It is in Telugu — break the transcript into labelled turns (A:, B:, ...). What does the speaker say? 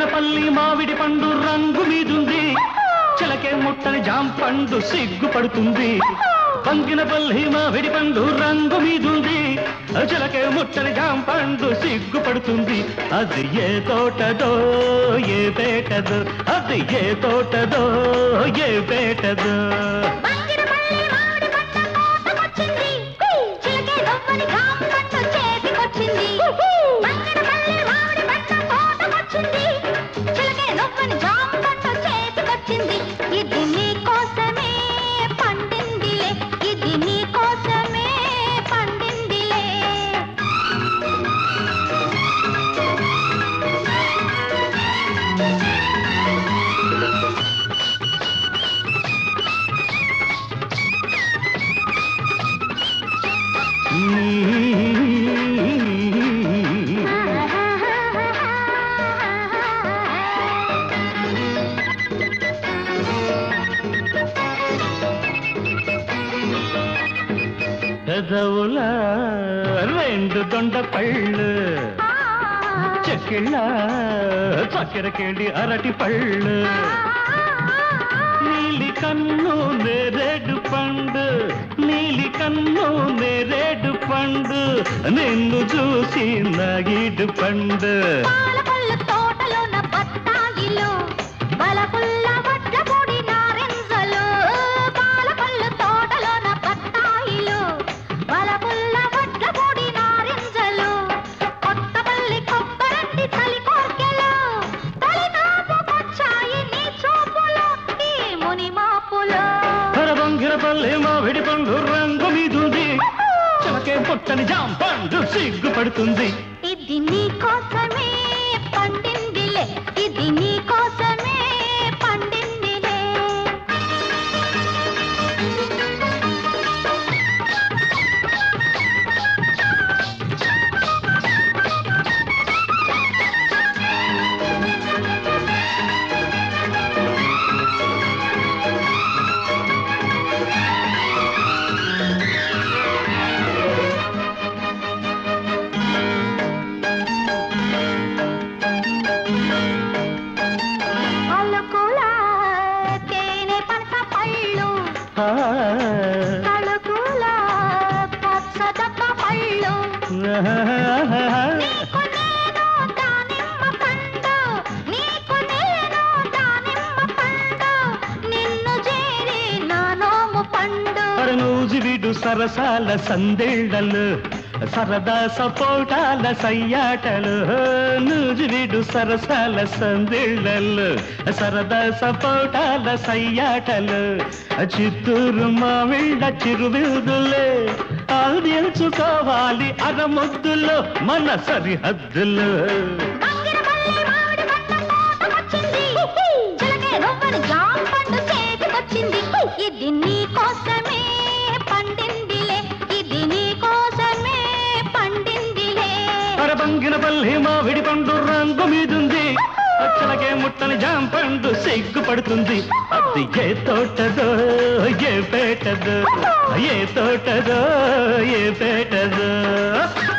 A: బంగినపల్లి మామిడి పండు రంగు మీదుంది, చిలకే ముట్టని జాంపండు సిగ్గుపడుతుంది. బంగినపల్లి మామిడి పండు రంగు మీదుంది, చిలకే ముట్టని జాంపండు సిగ్గుపడుతుంది. అది ఏ తోటదో ఏ పేటదో, అది ఏ తోటదో ఏ పేటదో. పెదవుల రెండు దొండ పళ్ళు, చెక్కిళ్ళ చక్కెరకేళి అరటి పళ్ళు, నీలి కన్ను నేరేడు పండు, నీలి కన్ను నేరేడు పండు, నిన్ను చూసి నాగిడు పండు. బంగినపల్లి మామిడి పండు రంగు మీదుంది, చిలకే పుట్టని జాంపండు సిగ్గుపడుతుంది.
B: ఇది నీ కోసమే పండిందిలే, ఇది నీ కోసమే పండిందిలే. తళుకుల పచ్చదప్ప పళ్ళు, నీకు నేను దానిమ్మ పండు, నీకు నేను దానిమ్మ పండు, నిన్ను చేరి నా నోము పండు.
A: నూజివిడు సరసాల సందేళ్లలు, సరదా సపోటాల సయ్యాటలు, నూజివిడు సరసాల సందేళ్లలు, సరదా సపోటాల సయ్యాటలు, చిత్తూరు మామిళ్ళ చిరువిరుదులే, ఆల్దించుకోవాలి అరముద్దులో మన సరిహద్దులు.
B: ఇది నీ కోసమే పండిందిలే, ఇది నీ కోసమే పండిందిలే.
A: బంగినపల్లి మామిడి పండు రంగు మీదుంది, చిలకే ముట్టని జాంపండు సిగ్గుపడుతుంది. అది ఏ తోటదో ఏ పేటదో, ఏ తోటదో ఏ పేటదో.